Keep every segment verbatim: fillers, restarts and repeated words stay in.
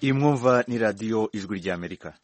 iyi mwumva ni radiyo ijwi ry'Amerika.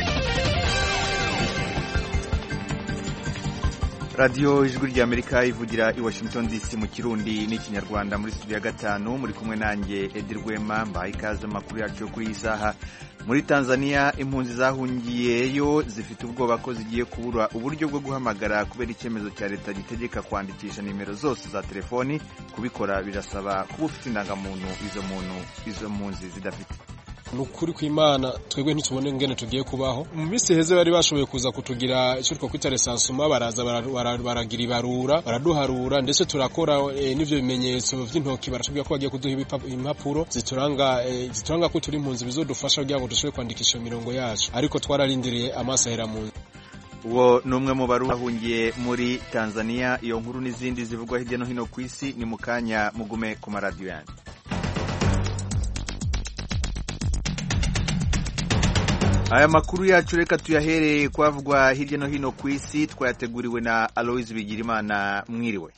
radiyo ijwi ry'Amerika ivugira i Washington D C mu Kirundi n'ikinyarwanda. Muri studio ya gatanu muri kumwe nanjye Edi Rwema, mbaye ikaze amakuru yacu kuri iyi saha. Muri Tanzania impunzi zahungiyeyo zifite ubwoba ko zigiye kubura uburyo bwo guhamagara kubera icyemezo cya leta gitegeka kwandikisha nimero zose za telefoni. Kubikora birasaba kuba ufite indangamuntu izo muntu izo mpunzi zidafite. Nukuri kw'Imana twebwe ntitubone ingene tugiye kubaho. Mu minsi heze bari bashoboye kuza kutugira icyo two kwita resansuma, baraza baragira ibarura, baraduharura ndetse turakora e, n'ivyo bimenyetso vy'intoki. Barashobora ko bagiye kuduha impapuro zituranga e, zituranga ko turi impunzi bizodufasha kugira ngo dushobore kwandikisha imirongo yacu, ariko twararindiriye amaso ahera mu uwo numwe mu barahungiye muri Tanzania. Iyo nkuru n'izindi zivugwa hirya no hino ku isi ni mukanya, mugume ku maradiyo yanyu. Aya makuru yacu reka tuyahereye kwavugwa hirya no hino ku isi, twayateguriwe na Aloise Bigirimana. Mwiriwe.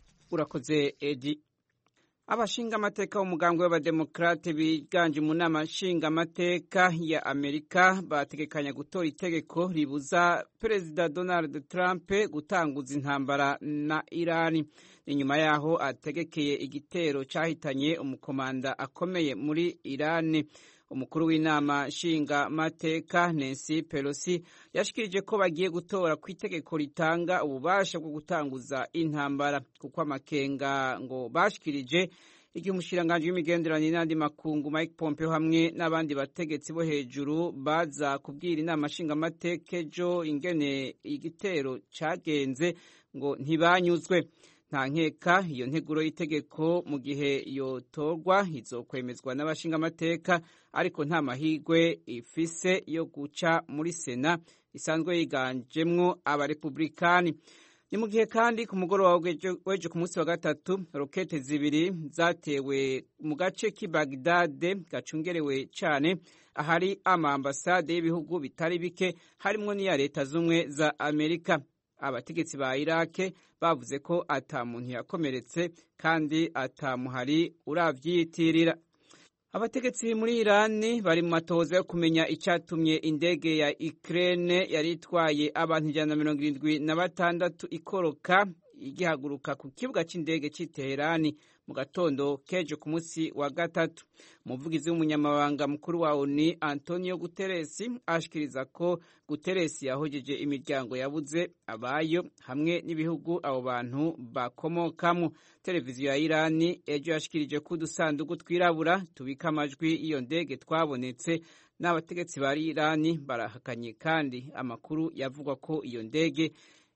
Urakoze Edi. Abashinga amateka umugambwe w'abademokrate biganje mu nama nshinga amateka ya Amerika bategekanya gutora itegeko ribuza Perezida Donald Trump gutanguza intambara na Irani. Inyuma yaho ategekeye igitero cyahitanye umukomanda akomeye muri Irani. Umukuru w'inama nshinga mateka Nancy Pelosi yashikirije ko bagiye gutora ku itegeko ritanga ububasha bwo gutanguza intambara, kuko amakenga ngo bashikirije igihe umushiranganje w'imigenderanire n'andi makungu Mike Pompeo hamwe n'abandi bategetsi bo hejuru baza kubwira inama nshinga mateka ejo ingene igitero cagenze ngo ntibanyuzwe. Nta nkeka iyo nteguro y'itegeko mu gihe yotorwa izokwemezwa n'abashinga amateka, ariko nta mahigwe ifise yo guca muri Sena isanzwe yiganjemwo abarepublikani. Ni mu gihe kandi ku mugoroba w'ejo ku munsi wa gatatu rokete zibiri zatewe mu gace k'i Bagdad gacungerewe cane ahari ama ambasade y'ibihugu bitari bike harimwo n'iya Leta z'Ubumwe za Amerika. Abategetsi ba Iraq bavuze ko ata muntu yakomeretse kandi ata muhari uravyitirira. Abategetsi muri Iran bari mu matoza yo kumenya icyatumye indege ya Ukraine yari itwaye abantu ijana na mirongo irindwi na batandatu ikoroka igihaguruka ku kibuga c'indege c'i Teherani mu gatondo kejo ku munsi wa gatatu. Umuvugizi w'umunyamabanga mukuru wa O N U Antonio Guterres ashikiriza ko Guterres yahojeje imiryango yabuze abayo hamwe n'ibihugu abo bantu bakomokamo. Televiziyo ya Iran ejo yashikirije ko udusanduku twirabura tubika amajwi iyo ndege twabonetse. N'abategetsi ba Iran barahakanye kandi amakuru yavuga ko iyo ndege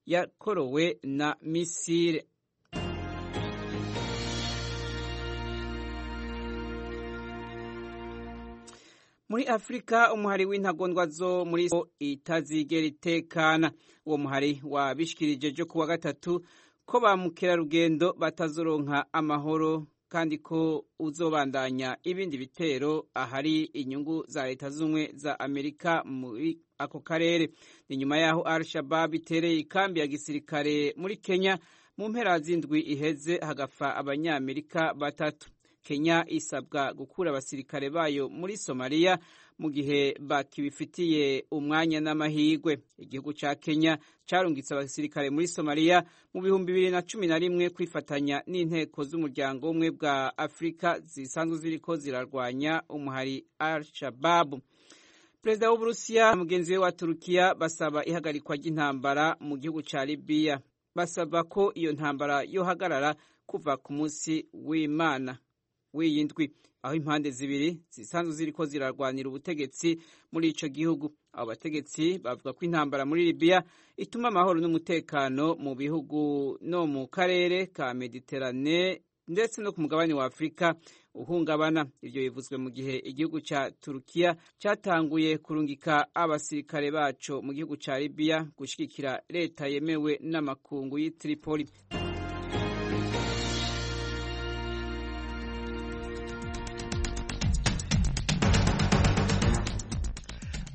yakorowe na misile. Muri Afrika umuhari w'intagondwa zo muri itazigera itekana. Uwo muhari wabishikirije jo kuwa gatatu ko ba mukerarugendo batazoronka amahoro kandi ko uzobandanya ibindi bitero ahari inyungu za Leta z'Ubumwe za Amerika muri ako karere. Ni nyuma yaho Al-Shabaab itereye ikambi ya gisirikare muri Kenya mu mpera z'indwi iheze hagafa abanyamerika batatu. Kenya isabwa gukura abasirikare bayo muri Somalia mu gihe bakibifitiye umwanya n'amahigwe. Igihugu ca Kenya carungitse abasirikare muri Somalia mu bihumbi bibiri na cumi na rimwe kwifatanya n'inteko z'umuryango umwe bwa Afrika zisanzwe ziriko zirarwanya umuhari Al-Shabaab. Perezida w'Uburusiya mugenzi we wa Turukiya basaba ihagarikwa ry'intambara mu gihugu ca Libya. Basaba ko iyo ntambara yohagarara kuva ku munsi w'Imana w'iyindwi, aho impande zibiri zisanzwe ziriko zirarwanira ubutegetsi muri ico gihugu. Abo bategetsi bavuga ko intambara muri Libya ituma amahoro n'umutekano mu bihugu no mu karere ka Mediterane ndetse no ku mugabane wa Afrika uhungabana. Ivyo bivuzwe mu gihe igihugu ca Turukiya cyatanguye kurungika abasirikare baco mu gihugu ca Libya gushigikira leta yemewe n'amakungu y'i Tripoli.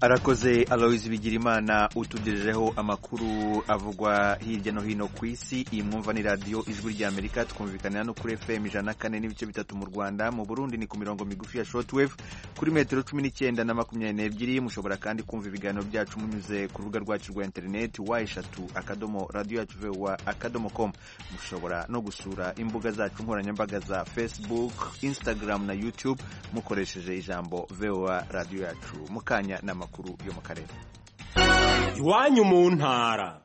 Arakoze Aloise Bigirimana utugejejeho amakuru avugwa hirya no hino ku isi. Iyi mwumva ni radio Ijwi rya Amerika, twumvikana no kuri F M ijana na kane n'ibice bitatu mu Rwanda. Mu Burundi ni ku mirongo migufi ya shortwave kuri metero cumi n'icyenda na makumyabiri n'ebyiri. Mushobora kandi kumva ibiganiro byacu munyuze ku rubuga rwacu rwa internet wa eshatu akadomo radio yacu voa akadomo com. Mushobora no gusura imbuga zacu nkoranyambaga za Facebook, Instagram na YouTube mukoresheje ijambo voa radio yacu. Mukanya na makuru yo mu karere. Iwanyu mu ntara.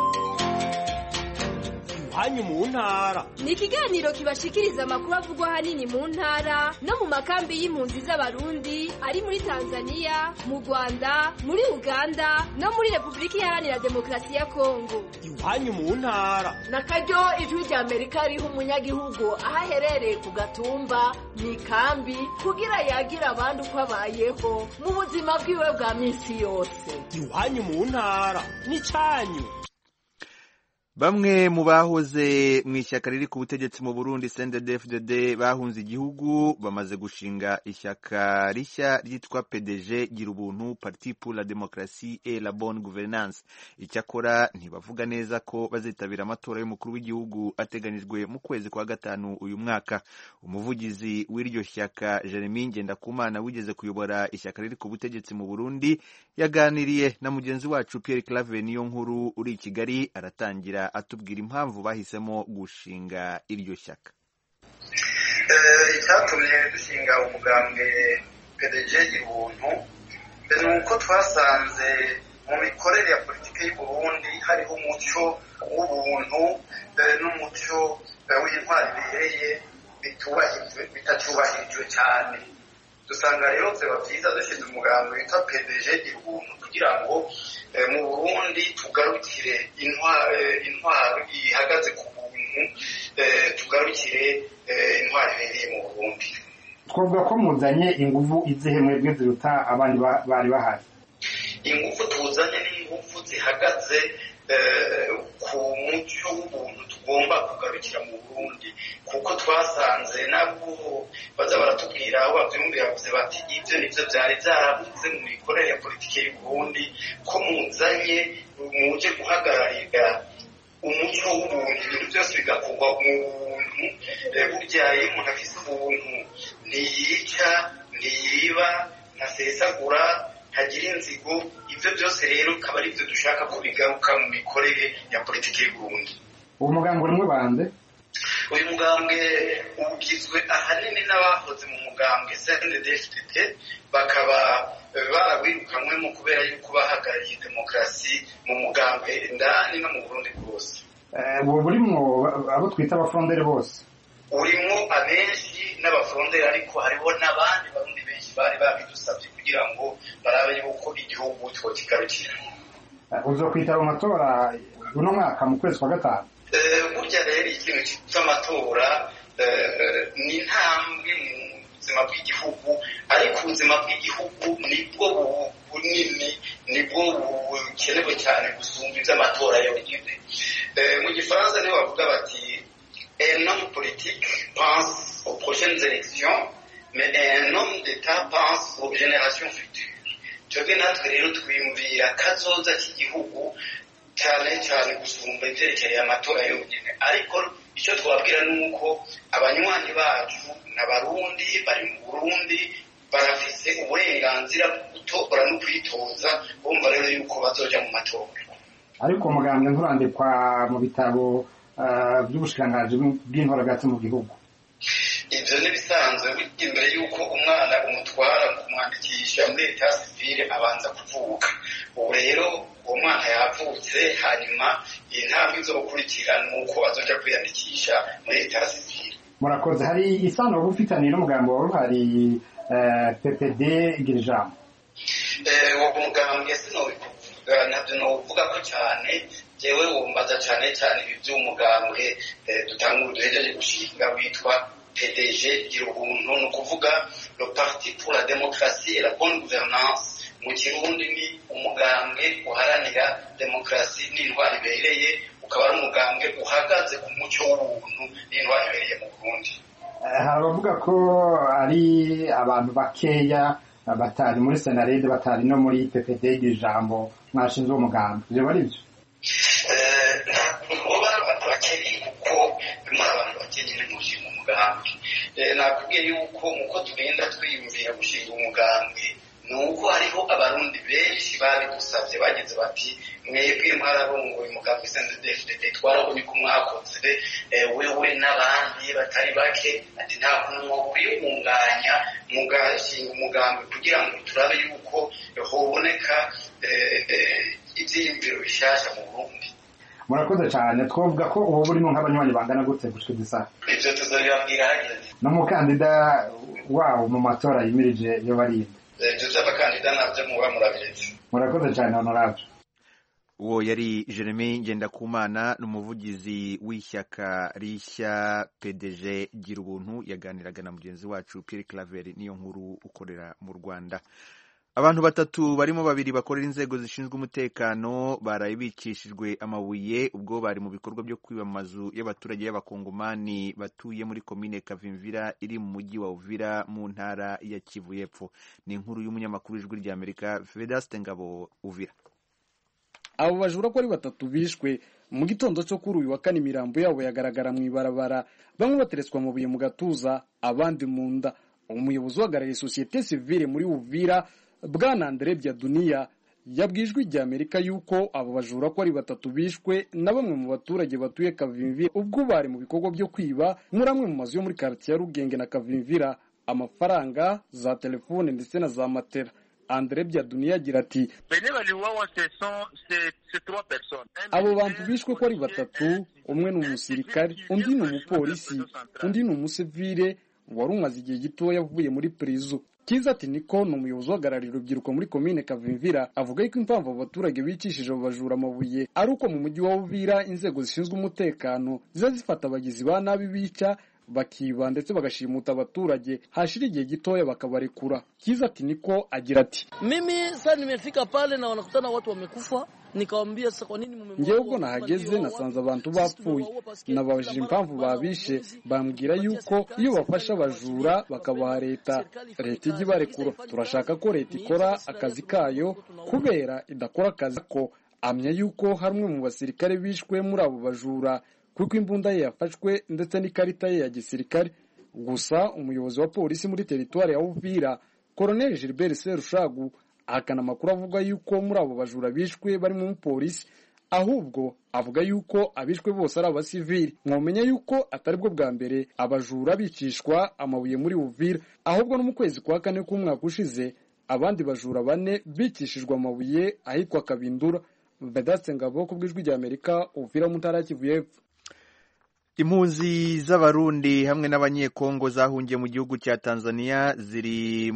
Iwanyu mu ntara ni ikiganiro kibashikiriza amakuru avugwa hanini mu ntara no mu makambi y'impunzi z'abarundi ari muri Tanzania, mu Rwanda, muri Uganda no muri Republika Iharanira Demokarasi ya Kongo. Iwanyu mu ntara nakaryo Ijwi rya Amerika riha umunyagihugu ahaherereye ku gatumba ni kambi kugira yagira abandi uko abayeho mu buzima bwiwe bwa minsi yose. Iwanyu mu ntara ni cyanyu. Bamwe mu bahoze mu ishyaka riri ku butegetsi mu Burundi C N D D F D D bahunze igihugu bamaze gushinga ishyaka rishya ryitwa P D G gira ubuntu, Parti pour la démocratie et la bonne gouvernance. Icyakora ntibavuga neza ko bazitabira amatora y'umukuru w'igihugu ateganijwe mu kwezi kwa gatanu uyu mwaka. Umuvugizi w'iryo shyaka Jeremy Ngendakumana wigeze kuyobora ishyaka riri ku butegetsi mu Burundi yaganiriye na mugenzi wacu Pierre Claver Niyonkuru uri i Kigali. Aratangira atubwira impamvu bahisemo gushinga iryo shyaka. Icyatumye dushinga umugambwe P D G y'ubuntu ni uko twasanze mu mikorere ya politiki y'u Burundi hariho umuco w'ubuntu n'umuco w'intwari bihereye bitacyubahirijwe cyane. Dusanga rero byaba byiza dushinze umugambwe witwa P D G y'ubuntu kugira ngo mu Burundi tugarukire intwaro ihagaze ku buntu, tugarukire intwaro ibereye mu Burundi. Twavuga ko muzanye ingufu izihe mwebwe ziruta abandi bari bahari? Ingufu tuzanye n'ingufu zihagaze ku muco w'ubuntu tugomba kugarukira mu Burundi, kuko twasanze nabo baza baratubwira aho bavyumvira bavuze bati ibyo nivyo byari byarabuze mu mikorere ya politiki y'u Burundi, ko muzanye muje guhagararira umuco w'ubuntu, ibintu byose bigakorwa mu buntu. Burya iyo umuntu afise ubuntu ntiyica, ntiyiba, ntasesagura, ntagira inzigo. Ibyo byose rero akaba ari byo dushaka ko bigaruka mu mikorere ya politiki y'u Burundi. Uwo mugambwe urimo bande? Uyu mugambwe ugizwe ahanini n'abahoze mu mugambwe C N D D F D D, bakaba barawirukanywemo kubera yuko bahagarariye demokarasi mu mugambwe ndani no mu Burundi bwose. Ubu burimwo abo twita abafondere bose? Urimo abenshi n'abafondere, ariko hariho n'abandi barundi benshi bari babidusabye kugira ngo barabe yuko igihugu twokigarukira. Uzokwitaba amatora uno mwaka mu kwezi kwa gatanu? Burya rero ikintu cy'amatora ni intambwe mu buzima bw'igihugu, ariko ubuzima bw'igihugu nibwo bunini, nibwo bukenewe cyane gusumba iby'amatora yonyine. Mu gifaransa niho bavuga bati un homme politique pense aux prochaines élections, mais un homme d'État pense aux générations futures. Twebwe natwe rero twiyumvira kazoza k'igihugu cyane cyane gusumba ibyerekeye amatora yonyine. Ariko icyo twabwira ni uko abanywanyi bacu n'abarundi bari mu Burundi barafise uburenganzira bwo gutora no kwitoza, bumva rero yuko bazoja mu matora. Ariko umugambwe nturandikwa mu bitabo by'ubushikiranganji bw'intoragati mu gihugu? Ibyo ni bisanzwe. Imbere y'uko umwana umutwara kumwandikisha muri leta sivile abanza kuvuka. Ubu rero uwo mwana yavutse, hanyuma intambwe zo gukurikira ni uko azoja kwiyandikisha muri leta sivile. Murakoze. Hari isano gufitaniye n'umugambi wari uhari P P D gira ijambo? Uwo mugambwe sinobikuvuga, nabyo novuga ko cyane. Jewe wumbaza cyane cyane ibi by'umugambwe dutanga uduhejeje gushinga witwa P D G gira ubuntu, ni ukuvuga le Parti pour la démocratie et la bonne gouvernance. Mu Kirundi ni umugambwe uharanira demokarasi n'intwari ibereye, ukaba ari umugambwe uhagaze ku muco w'ubuntu n'intwari ibereye mu Burundi. Hari abavuga ko ari abantu bakeya batari muri senarede batari no muri P P D ijambo mwashinze uwo mugambi ivyo bari byo ntabwo abantu bakiri kuko bimwe abantu bakeneye gushinga umugambi nakubwiye yuko muko tugenda twiyumvira gushinga umugambi nuko hariho abarundi benshi babidusabye bageze bati mwebwe mwararongoye umugambi C N D D F D D twarabonye ko mwakoze wewe n'abandi batari bake ati nta kuntu kwiyunganya mugashinga umugambi kugira ngo turabe yuko hoboneka ivyiyumviro bishasha mu Burundi. Murakoze cyane twovuga ko ubu burimo nk'abanywanyi bangana gute gushika disa ivyo tuzobibabwira hageze n'umukandida wawo mu matora yimirije yo barinda ivyo abakandida navyo muba murabiretse. Murakoze cyane honorable. Uwo yari Jeremy Ngendakumana n'umuvugizi w'ishyaka rishya P D G gira ubuntu yaganiraga na mugenzi wacu Pierre Claver niyo nkuru ukorera mu Rwanda. Abantu batatu barimo babiri bakorera inzego zishinzwe umutekano baraye bicishijwe amabuye ubwo bari mu bikorwa byo kwiba amazu y'abaturage y'abakongomani batuye muri komine Kavimvira iri mu mujyi wa Uvira mu ntara ya Kivu y'Epfo. Ni inkuru y'umunyamakuru w'Ijwi rya Amerika Vedaste Ngabo Uvira. Abo bajura ko ari batatu bishwe mu gitondo cyo kuri uyu wa kane imirambo yabo yagaragara mu ibarabara bamwe bateretswe amabuye mu gatuza abandi mu nda. Umuyobozi uhagarariye societe civile muri Uvira Bwana Andre Byaduniya yabwijwe rya Amerika yuko abo bajura ko ari batatu bishwe na bamwe mu baturage batuye Kavimvira ubwo bari mu bikorwa byo kwiba muri amwe mu mazu yo muri quartier ya Rugenge na Kavimvira amafaranga za telefone ndetse na za matera. Andre Byaduniya agira ati abo bantu bishwe ko ari batatu umwe ni umusirikare undi ni umupolisi undi ni umusivile wari umaze igihe gito yavuye muri prison. Kiza ati niko ni umuyobozi uhagarariye urubyiruko muri komine Kavimvira avuga yuko impamvu abaturage bicishije abo bajura amabuye ari uko mu mujyi wa Uvira inzego zishinzwe umutekano ziza zifata abagizi ba nabi bica bakiba ndetse bagashimuta abaturage hashira igihe gitoya bakabarekura. Kiza ati niko agira ati mimi sasa nimefika pale na wanakutana watu wamekufa nikawambia sasa kwa nini mumemua. Ngewe ubwo nahageze nasanze abantu bapfuye nababajije impamvu babishe bambwira yuko iyo bafasha abajura bakabaha leta leta ijya ibarekura. Turashaka ko leta ikora akazi kayo kubera idakora akazi ko amya yuko harumwe mu basirikare bishwe muri abo bajura kuko imbunda ye yafashwe ndetse n'ikarita ye ya gisirikare. Gusa umuyobozi wa polisi muri teritwari ya Uvira Colonel Gilbert Serushagu ahakana amakuru avuga yuko muri abo bajura bishwe bari mu polisi ahubwo avuga yuko abishwe bose ari abasivili. Mwomenya yuko atari bwo bwa mbere abajura bicishwa amabuye muri Uvira ahubwo no mu kwezi kwa kane k'umwaka ushize abandi bajura bane bicishijwe amabuye ahitwa Kabindura. Vedaste Ngabo ku bw'Ijwi rya Amerika Uvira mu ntara ya Kivu y'Epfo. Impunzi z'abarundi hamwe n'abanyekongo zahungiye mu gihugu cya Tanzania ziri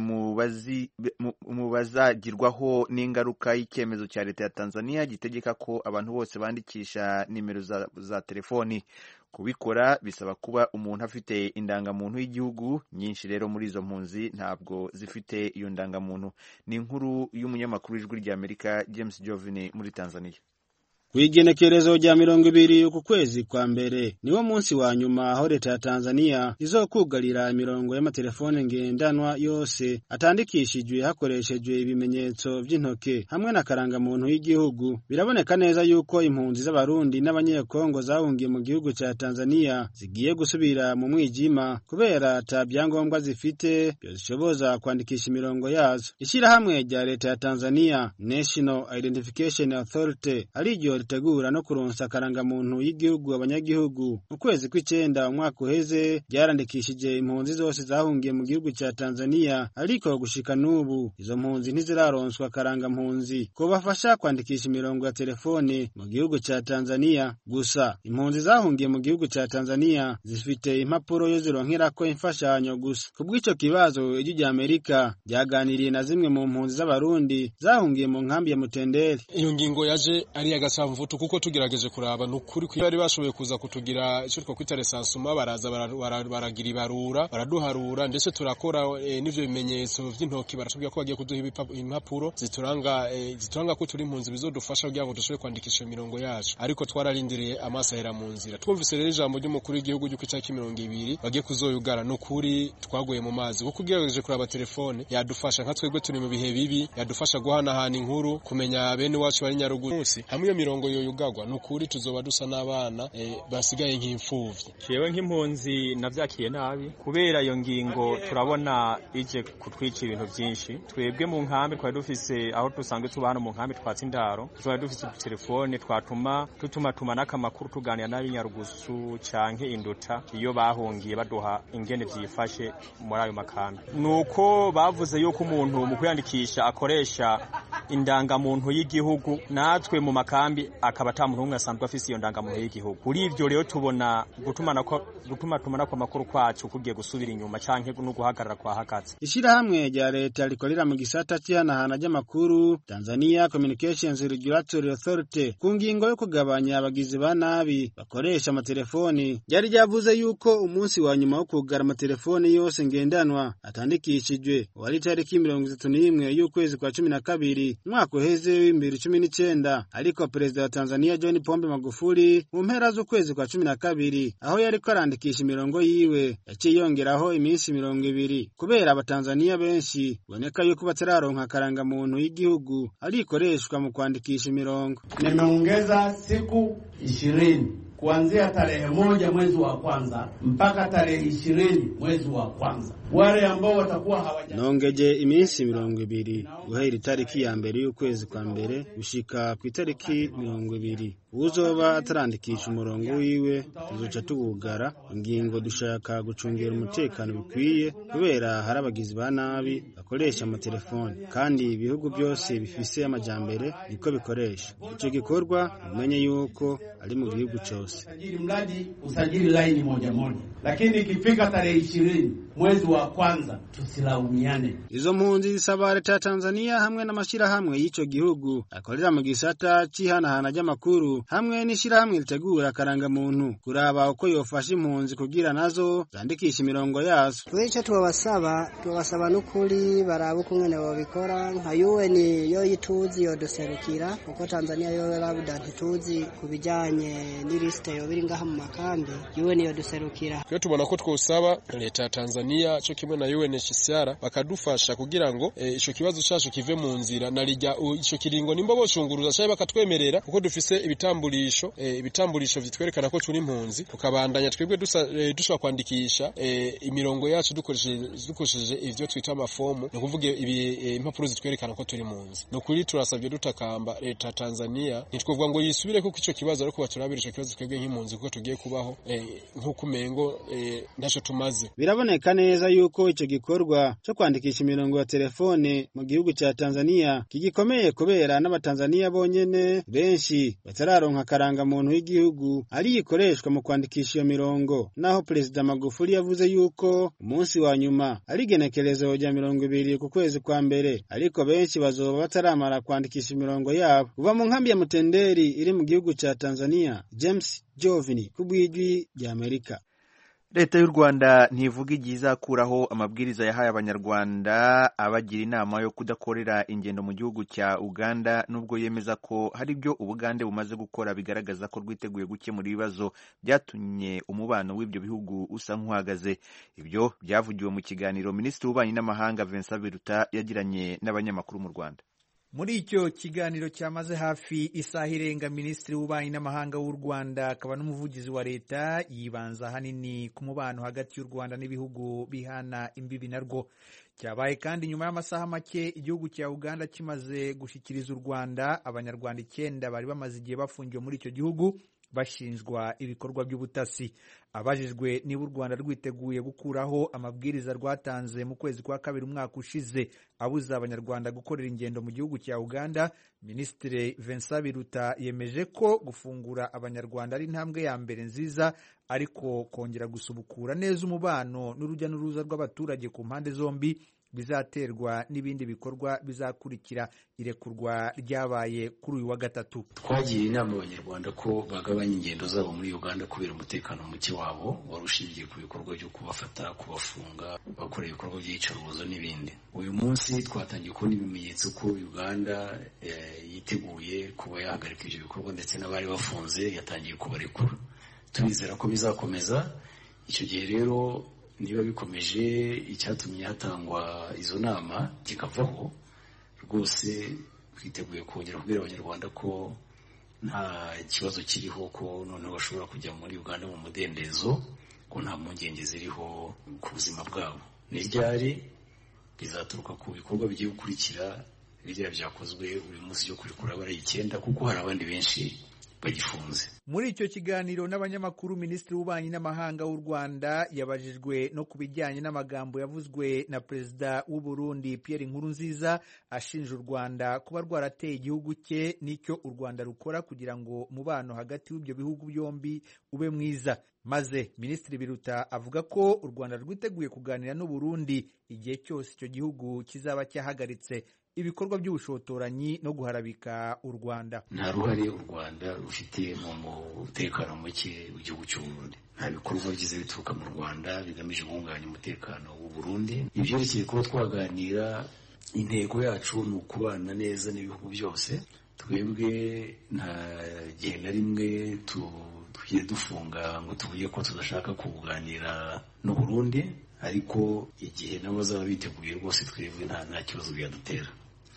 mu bazagirwaho n'ingaruka y'icyemezo cya leta ya Tanzania gitegeka ko abantu bose bandikisha nimero za, za telefoni. Kubikora bisaba kuba umuntu afite indangamuntu y'igihugu. Nyinshi rero muri izo mpunzi ntabwo zifite iyo ndangamuntu. Ni inkuru y'umunyamakuru w'Ijwi rya Amerika James Jovine muri Tanzania. Kwigenekerezo rya mirongo ibiri ku kwezi kwa mbere niwo munsi wa nyuma aho leta ya Tanzania izokugarira imirongo y'amatelefone ngendanwa yose atandikishijwe hakoreshejwe ibimenyetso by'intoke hamwe na karangamuntu y'igihugu. Biraboneka neza yuko impunzi z'abarundi n'abanyekongo zahungiye mu gihugu cya Tanzania zigiye gusubira mu mwijima kubera ata byangombwa zifite byo zishoboza kwandikisha imirongo yazo. Ishyirahamwe rya leta ya Tanzania National Identification Authority ariryo ritegura no kuronsa karangamuntu y'igihugu abanyagihugu. Mu kwezi kw'icenda umwaka uheze ryarandikishije impunzi zose zahungiye mu gihugu cya Tanzania, ariko gushika n'ubu izo mpunzi ntiziraronswa karangampunzi ko bafasha kwandikisha imirongo ya telefone mu gihugu cya Tanzania. Gusa impunzi zahungiye mu gihugu cya Tanzania zifite impapuro yo zironkerako imfashanyo gusa. Kubw'ico kibazo Ijwi rya Amerika ryaganiriye na zimwe mu mpunzi z'abarundi zahungiye mu nkambi ya Mutenderi. Iyo ngingo yaje ari agasa mvuto kuko tugerageje kuraba nukuri ko bari bashoboye kuza kutugira ico twiko kwita resansuma baraza baragira ibarura baraduharura ndetse turakora e, n'ivyo bimenyetso vy'intoki baratubwira ko bagiye kuduha impapuro zituranga e, zituranga ko turi impunzi bizodufasha kugira ngo dushobore kwandikisha imirongo yacu ariko twararindiriye amaso ahera mu nzira twumvise rero ijambo ry'umukuru w'igihugu ry'uko itariki mirongo ibiri bagiye kuzoyugara nukuri twaguye mu mazi kuko ugerageje kuraba telefone yadufasha nka twebwe turi mu bihe bibi yadufasha guhanahana inkuru kumenya bene wacu bari Nyaruguru hamwe iyo mirongo yoyugagwa nukuri tuzoba dusa n'abana e, basigaye nk'imfuvyi jewe nk'impunzi navyakiye nabi kubera iyo ngingo turabona ije kutwica ibintu byinshi twebwe mu nkambi twari dufise aho dusanzwe tuba hano mu nkambi twatse indaro twari dufise telefone twatuma tutuma tuma n'akamakuru tuganira n'abi Nyarugusu canke Induta iyo bahungiye baduha ingene vyifashe muri ayo makambi nuko bavuze yuko umuntu mu kwiyandikisha akoresha indangamuntu y'igihugu natwe mu makambi akaba ata muntu umwe asanzwe afise iyo ndangamuntu y'igihugu kuri ivyo rero tubona gutumana ko gutuma tumana kwa makuru kwacu kugiye gusubira inyuma canke no guhagarara kwa hakaze ishirahamwe rya leta rikorera mu gisata cy'hanahana ry'amakuru Tanzania Communications Regulatory Authority ku ngingo yo kugabanya abagizi ba nabi bakoresha amatelefoni ryari ryavuze yuko umunsi wa nyuma wo kugara amatelefoni yose ngendanwa atandikishijwe wari tariki mirongo itatu n'imwe y'ukwezi kwa cumi na kabiri mwaka uheze w'ibihumbi bibiri na cumi n'icenda ariko perezida wa Tanzania John Pombe Magufuli mu mpera z'ukwezi kwa cumi na kabiri aho yari ko arandikisha imirongo yiwe yaciye yongeraho iminsi mirongo ibiri kubera abatanzania benshi boneka yuko batararonka akaranga muntu y'igihugu arikoreshwa mu kwandikisha imirongo. Nimeongeza siku ishirini kuanzia tarehe moja mwezi wa kwanza mpaka tarehe ishirini mwezi wa kwanza. Wale ambao watakuwa hawaja nongeje iminsi mirongo ibiri guhera itariki ya mbere y'ukwezi kwa mbere gushika ku itariki mirongo ibiri uzoba atarandikisha umurongo wiwe tuzoca tuwugara. Ingingo dushaka gucungera umutekano bikwiye kubera hari abagizi ba nabi bakoresha amatelefoni kandi ibihugu byose bifise amajambere niko bikoresha ico gikorwa. Umenye yuko ari mu gihugu cyose sajili mradi usajili line moja moja, lakini ikifika tarehe ishirini mwezi wa kwanza tusilaumiane. Izo mpunzi zisaba leta ya Tanzania hamwe n'amashirahamwe y'ico gihugu akorera mu gisata cy'ihanahana ry'amakuru hamwe n'ishirahamwe ritegura akaranga muntu kuraba uko yofasha impunzi kugira nazo zandikisha imirongo yazo. Twice tubasaba tubasaba n'ukuri baraba uko ngene babikora nka U N yo yituzi yo duserukira uko Tanzania yo labda ntituzi kubijanye ni liste yo biri ngaha mu makambi U N yo duserukira. Kyo tubona ko twosaba leta ya Tanzania cyo kimwe na U N H C R bakadufasha kugira ngo ico e, kibazo cyacu kive mu nzira narijya ico kiringo nimba bocunguruza cyane bakatwemerera kuko dufise ibitambulisho e, ibitambulisho vitwerekana ko turi impunzi tukabandanya twebwe dusa e, dushobora kwandikisha e, imirongo yacu dukoresheje dukoresheje ivyo twita amafomu no kuvuga ibi e, impapuro zitwerekana ko turi impunzi. No kuri turasabye dutakamba leta Tanzania nitwovuga ngo yisubire kuko ico kibazo ariko baturabira ico kibazo twebwe nk'impunzi kuko tugiye kubaho e, nkuko mengo e, ntaco tumaze. Biraboneka neza yuko ico gikorwa cyo kwandikisha imirongo ya telefone mu gihugu cya Tanzania kigikomeye kubera n'abatanzania bonyene benshi batararonka karanga muntu w'igihugu ari ikoreshwa mu kwandikisha iyo mirongo. Naho Perezida Magufuli yavuze yuko umunsi wa nyuma ari genekerezo rya mirongo ibiri ku kwezi kwa mbere ariko benshi bazoba bataramara kwandikisha imirongo yabo. Uva mu nkambi ya Mutenderi iri mu gihugu cya Tanzania, James Jovini kubwijwi rya Amerika. Leta y'u Rwanda ntivuga igihe izakuraho amabwiriza yahaye abanyarwanda abagira inama yo kudakorera ingendo mu gihugu cya Uganda nubwo yemeza ko hari ibyo Ubugande bumaze gukora bigaragaza ko rwiteguye gukemura ibibazo byatumye umubano w'ibyo bihugu usa nk'uhagaze. Ibyo byavugiwe mu kiganiro Minisitiri w'Ububanyi n'Amahanga Vincent Biruta yagiranye n'abanyamakuru mu Rwanda. Muri icyo kiganiro cyamaze hafi isaha irenga, Minisitiri w'Ububanyi n'Amahanga w'u Rwanda akaba n'umuvugizi wa leta yibanza hanini ku mubano hagati y'u Rwanda n'ibihugu bihana imbibi narwo. Cyabaye kandi nyuma y'amasaha make igihugu cya Uganda kimaze gushikiriza u Rwanda abanyarwanda icyenda bari bamaze igihe bafungiwe muri icyo gihugu bashinjwa ibikorwa by'ubutasi. Abajijwe niba u Rwanda rwiteguye gukuraho amabwiriza rwatanze mu kwezi kwa kabiri umwaka ushize abuza abanyarwanda gukorera ingendo mu gihugu cya Uganda, Minisitiri Vincent Biruta yemeje ko gufungura abanyarwanda ari intambwe ya mbere nziza, ariko kongera gusubukura neza umubano n'urujya n'uruza rw'abaturage ku mpande zombi bizaterwa n'ibindi bikorwa bizakurikira irekurwa ryabaye kuri uyu wa gatatu. Twagiye inama abanyarwanda ko bagabanya ingendo zabo muri Uganda kubera umutekano muke wabo wari ushingiye ku bikorwa byo kubafata, kubafunga, bakora ibikorwa by'iyicarubozo n'ibindi. Uyu munsi twatangiye kubona ibimenyetso ko Uganda eh, yiteguye kuba yahagarika ibyo bikorwa ndetse n'abari bafunze yatangiye kubarekura. Tubizera ko bizakomeza. Icyo gihe rero niba bikomeje icyatumye hatangwa izo nama kikavaho, rwose twiteguye kongera kubwira abanyarwanda ko nta kibazo kiriho, ko noneho bashobora kujya muri Uganda mu mudendezo, ko nta mpungenge ziriho ku buzima bwabo. Ni ryari bizaturuka ku bikorwa bigiye gukurikira ibyo byakozwe uyu munsi byo kurikura bara icyenda, kuko hari abandi benshi bagifunze. Muri icyo kiganiro n'abanyamakuru, Minisitiri w'Ububanyi n'Amahanga w'u Rwanda yabajijwe no ku bijyanye n'amagambo yavuzwe na Perezida w'u Burundi Pierre Nkurunziza ashinja u Rwanda kuba rwarateye igihugu cye n'icyo u Rwanda rukora kugira ngo umubano hagati y'ibyo bihugu byombi ube mwiza. Maze Minisitiri Biruta avuga ko u Rwanda rwiteguye kuganira n'u Burundi igihe cyose icyo gihugu kizaba cyahagaritse ibikorwa by'ubushotoranyi no guharabika u Rwanda. Nta ruhare u Rwanda rufite mu mutekano muke w'igihugu cy'u Burundi. Nta bikorwa byiza bituruka mu Rwanda bigamije guhungabanya umutekano w'u Burundi. Ibyerekeye kuba twaganira, intego yacu ni ukubana neza n'ibihugu byose. Twebwe nta gihe na rimwe tugiye dufunga ngo tuvuge ko tudashaka kuganira n'u Burundi, ariko igihe nabo bazaba biteguye rwose twebwe nta nta kibazo byadutera.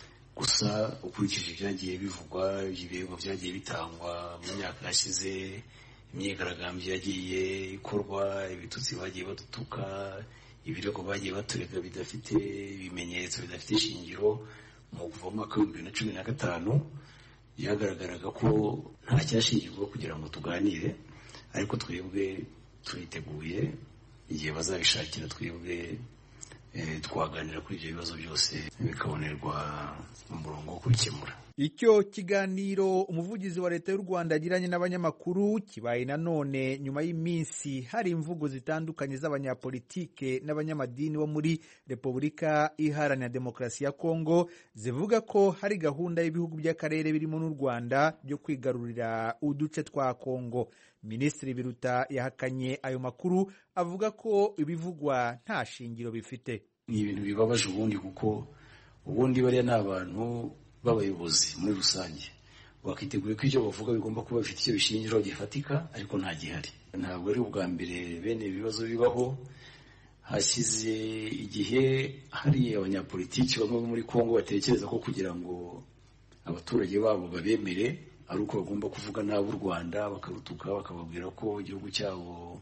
Gusa ukurikije ibyagiye bivugwa, ibirego byagiye bitangwa mu myaka yashize, imyigaragambyo yagiye ikorwa, ibitutsi bagiye badutuka, ibirego bagiye baturega bidafite ibimenyetso, bidafite ishingiro, mu kuva mu mwaka w'ibihumbi bibiri na cumi na gatanu byagaragaraga ko nta cyashingirwa kugira ngo tuganire, ariko twebwe turiteguye igihe bazabishakira twebwe twaganira kuri ibyo bibazo byose bikabonerwa umurongo wo kubikemura. Icyo kiganiro umuvugizi wa leta y'u Rwanda yagiranye n'abanyamakuru kibaye nanone nyuma y'iminsi hari imvugo zitandukanye z'abanyapolitike n'abanyamadini bo muri Repubulika Iharanira Demokarasi ya Kongo zivuga ko hari gahunda y'ibihugu by'akarere birimo n'u Rwanda byo kwigarurira uduce twa Kongo. Minisitiri Biruta yahakanye ayo makuru avuga ko ibivugwa nta shingiro bifite. Ni ibintu bibabaje ubundi, kuko ubundi bariya ni abantu b'abayobozi muri rusange, bakiteguye ko ibyo bavuga bigomba kuba bifite icyo bishingiraho gifatika, ariko nta gihari. Ntabwo ari ubwa mbere bene ibibazo bibaho. Hashyize igihe hari abanyapolitiki bamwe muri Kongo batekereza ko kugira ngo abaturage babo babemere ari uko bagomba kuvuga nabi u Rwanda, bakarutuka, bakababwira ko igihugu cyabo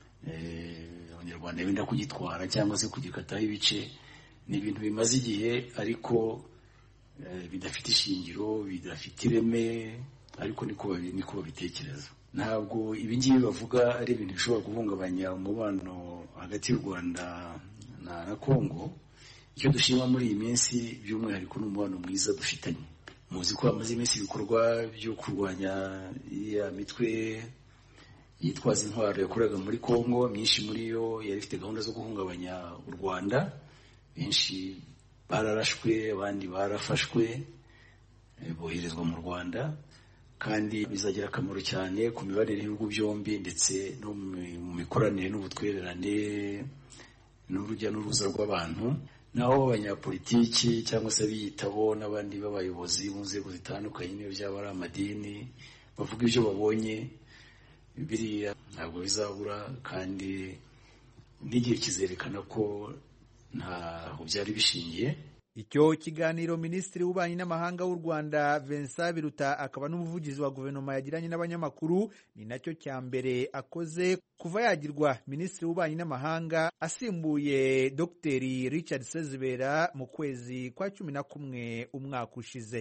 abanyarwanda benda kugitwara cyangwa se kugikataho ibice. Ni ibintu bimaze igihe, ariko bidafite ishingiro, bidafite ireme, ariko niko niko babitekereza. Ntabwo ibi ngibi bavuga ari ibintu bishobora guhungabanya umubano hagati y'u Rwanda na Kongo. Icyo dushima muri iyi minsi by'umwihariko n'umubano mwiza dufitanye. Muzi ko hamaze iminsi ibikorwa byo kurwanya iya mitwe yitwaza intwaro yakoraga muri Kongo. Myinshi muri yo yari ifite gahunda zo guhungabanya u Rwanda. Benshi bararashwe, abandi barafashwe, boherezwa mu Rwanda, kandi bizagira akamaro cyane ku mibanire y'ibihugu byombi ndetse no mu mikoranire n'ubutwererane n'urujya n'uruza rw'abantu. Naho abanyapolitiki cyangwa se biyitabo n'abandi b'abayobozi mu nzego zitandukanye, niyo byaba ari amadini, bavuga ibyo babonye, biriya ntabwo bizabura, kandi n'igihe kizerekana ko ntaho byari bishingiye. Icyo kiganiro Minisitiri w'Ububanyi n'Amahanga w'u Rwanda Vincent Biruta akaba n'umuvugizi wa guverinoma yagiranye n'abanyamakuru ni nacyo cya mbere akoze kuva yagirwa Minisitiri w'Ububanyi n'Amahanga, asimbuye Dr Richard Sezibera mu kwezi kwa cumi na kumwe umwaka ushize.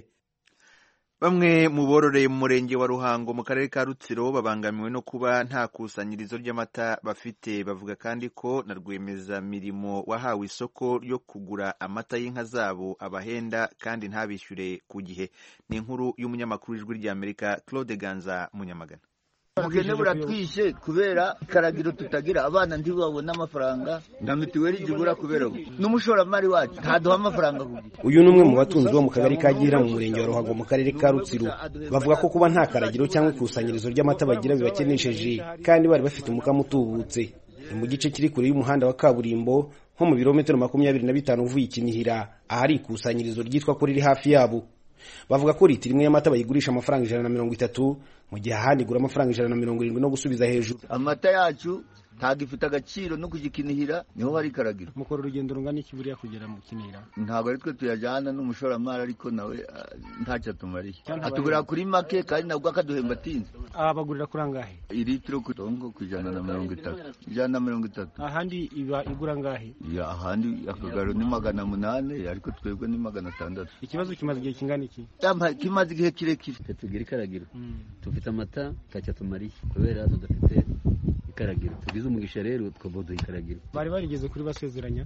Bamwe mu bororeye mu murenge wa Ruhango mu karere ka Rutsiro babangamiwe no kuba nta kusanyirizo ry'amata bafite. Bavuga kandi ko na rwiyemezamirimo wahawe isoko ryo kugura amata y'inka zabo abahenda kandi ntabishyure ku gihe. Ni inkuru y'umunyamakuru w'Ijwi ry'Amerika Claude Ganza Munyamagana. ubukene buratwishe kubera ikaragiro tutagira, abana ntibabona amafaranga na mituweli jibura kubera n'umushoramari wacu ntaduha amafaranga kugira. Uyu numwe mu batunzi bo mu kagari ka Gihira mu murenge wa Ruhago mu karere ka Rutsiro bavuga ko kuba nta karagiro cyangwa ikusanyirizo ry'amata bagira bibakenesheje kandi bari bafite umukamo utubutse. Mu gice kiri kure y'umuhanda wa kaburimbo nko mu birometero makumyabiri na bitanu uvuye Kinihira ahari ikusanyirizo ryitwa ko riri hafi yabo. Bavuga ko litiro imwe y'amata bayigurisha amafaranga ijana na mirongo itatu mu gihe ahandi igura amafaranga ijana na mirongo irindwi no gusubiza hejuru. Amata yacu ntagifite agaciro no kugikinihira niho hari karagiro. Mukora urugendo rungana iki buriya kugera mu Kinihira? Ntabwo ari twe tuyajyana n'umushoramari ariko nawe ntacyo atumariye. Atugura kuri make kandi nabwo akaduhemba atinze. Abagurira kuri angahe? Litiro ku tongo ku ijana na mirongo itatu. Ijana na mirongo itatu. Ahandi iba igura angahe? Ya ahandi akagaro ni magana munane ariko twebwe ni magana atandatu. Ikibazo kimaze igihe kingana iki? Yamba kimaze igihe kirekire. Tugira ikaragiro. Tufite amata ntacyo atumariye kubera tudafite ikaragiro. Tugize umugisha rero twabodo ikaragiro. Bari barigeze kuri basezeranya?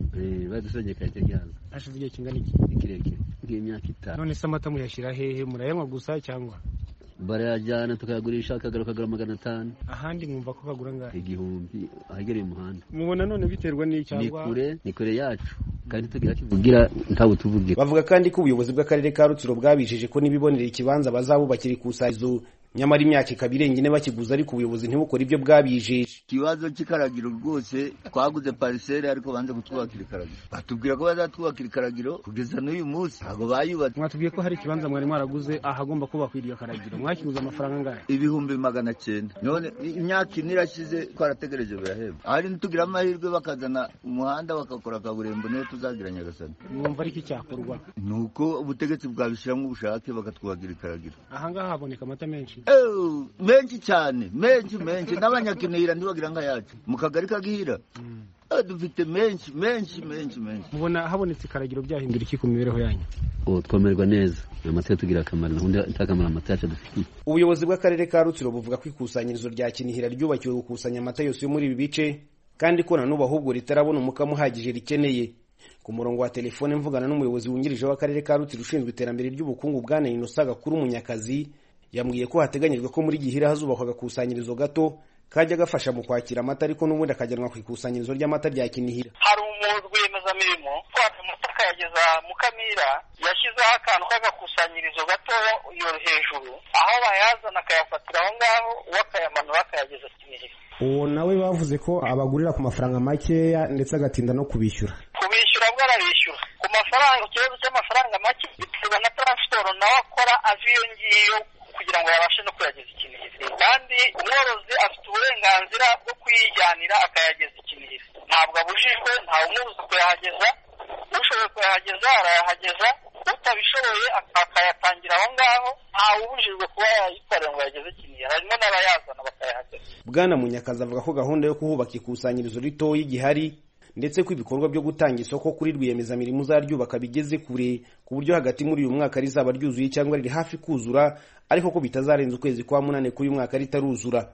Eh badusanye kayite ryazo. Hashize igihe kingana iki? Ikirekire. Nk'imyaka itanu. None se amata muyashira hehe? Murayanywa gusa cyangwa? Barayajyana tukayagurisha akagaro kagura magana atanu. Ahandi mwumva ko kagura ngahe? Igihumbi ahegereye umuhanda. Mubona none biterwa n'icyangwa? Ni kure, ni kure yacu. Kandi tugira kivugira ntabu tuvugira. Bavuga kandi ko ubuyobozi bw'akarere ka Rutsiro bwabijeje ko nibibonera ikibanza bazabubakira ikusanyirizo nyamara imyaka ikabirenge ne bakiguza ariko ubuyobozi ntibukora ibyo bwabijeje. Kibazo cy'ikaragiro rwose twaguze parcelle ariko banze kutwubakira ikaragiro. Batubwira ko bazatwubakira ikaragiro kugeza n'uyu munsi ntabwo bayubatse. Mwatubwiye ko hari ikibanza mwari mwaraguze ahagomba kubakwa iryo karagiro. Mwakiguze amafaranga ngahe? Ibihumbi magana cyenda. None imyaka ine irashize twarategereje biraheba. Ari nitugira amahirwe bakazana umuhanda bakakora kaburembo niyo tuzagira Nyagasani. Mwumva ari iki cyakorwa? Nuko ubutegetsi bwabishyiramo ubushake bakatwubakira ikaragiro. Aha ngaha haboneka amata menshi. Eh menshi cyane menshi menshi n'abanyakinihira ndibagira nga yacu mu kagari ka Gihira. Eh dufite menshi menshi menshi menshi. Mubona habonetse ikaragiro byahindura iki ku mibereho yanyu? Oh twamerwa neza. Amata tugira akamaro nahundi ntakamara amata yacu dufite. Ubuyobozi bw'akarere ka Rutsiro buvuga ko ikusanyirizo rya Kinihira ryubakiwe gukusanya amata yose yo muri ibi bice kandi ko nanuba ahubwo ritarabona umukamo uhagije rikeneye. Ku murongo wa telefone mvugana n'umuyobozi wungirije w'akarere ka Rutsiro ushinzwe iterambere ry'ubukungu bwana Inosaga kuri Munyakazi yambwiye ko hateganyijwe ko muri Gihira hazubakwa gakusanyirizo gato kajya gafasha mu kwakira amata ariko n'ubundi akajyanwa ku ikusanyirizo ry'amata rya Kinihira. Hari umuntu rwiyemezamirimo twatse amata akayageza mu Kamira yashyizeho akantu k'agakusanyirizo gato yo hejuru aho bayazana akayafatira aho ngaho wakayamanura akayageza Kinihira. Uwo nawe bavuze ko abagurira ku mafaranga makeya ndetse agatinda no kubishyura. Kubishyura bwo arabishyura ku mafaranga, ikibazo cy'amafaranga make biterwa na transport nawe akora aviyo ngiyo kugira ngo yabashe no kuyageza Kinihira, kandi umworozi afite uburenganzira bwo kuyijyanira akayageza Kinihira. Ntabwo abujijwe, ntawe umubuza kuyahageza, ushoboye kuyahageza arayahageza, utabishoboye akayatangira aho ngaho ntawe ubujijwe kuba yayikorera ngo yageze Kinihira. Harimo n'abayazana bakayahageza. Bwana Munyakazi avuga ko gahunda yo kuhubaka ikusanyirizo ritoya igihari ndetse ko ibikorwa byo gutanga isoko kuri rwiyemezamirimo uzaryubaka bigeze kure ku buryo hagati muri uyu mwaka rizaba ryuzuye cyangwa riri hafi kuzura ariko ko bitazarenza ukwezi kwa munane k'uyu mwaka ritaruzura.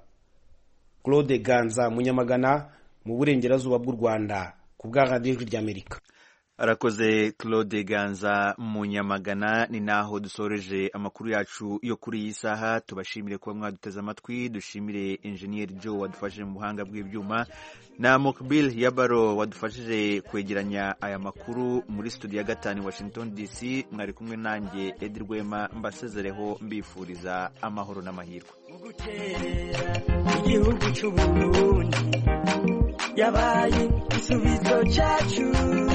Claude Ganza Munyamagana mu burengerazuba bw'u Rwanda ku bwa Radio ry'Amerika. Arakoze Claude Ganza Munyamagana. Ni naho dusoreje amakuru yacu yo kuri iyi saha. Tubashimire kuba mwaduteze amatwi, dushimire Engineer Joe wadufashije mu buhanga bw'ibyuma na Mokbil Yabaro wadufashije kwegeranya aya makuru muri studio ya gatanu Washington D C. Mwari kumwe nanjye Edi Rwema mbasezereho mbifuriza amahoro n'amahirwe. Igihugu cy'u Burundi yabaye isubizo cyacu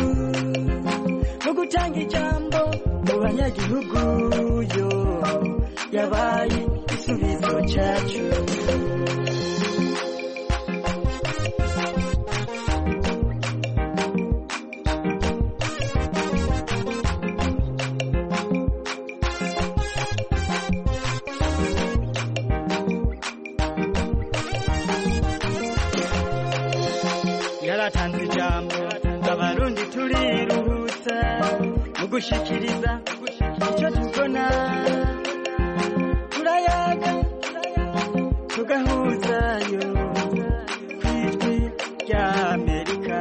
gutanga ijambo mu banyagihugu yo yabaye isubizo cyacu. Yaratanze ijambo abarundi turiruhutsa gushikiriza icyo tubona, turayaga tugahuzayo kw'ijwi rya Amerika.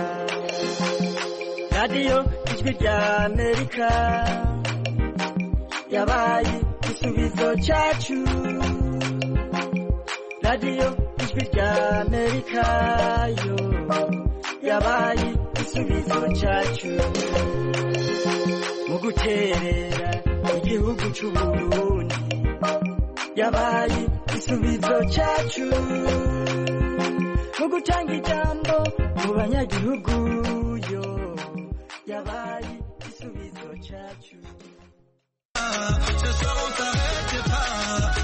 Radio ijwi rya Amerika yabaye igisubizo cyacu radiyo ijwi rya amerika yo yabaye igisubizo cyacu mu guterera igihugu c'uburundi yabaye igisubizo cyacu mu gutanga ijambo mu banyagihugu yo yabaye igisubizo cyacu. Ce soir on t'arrête pas.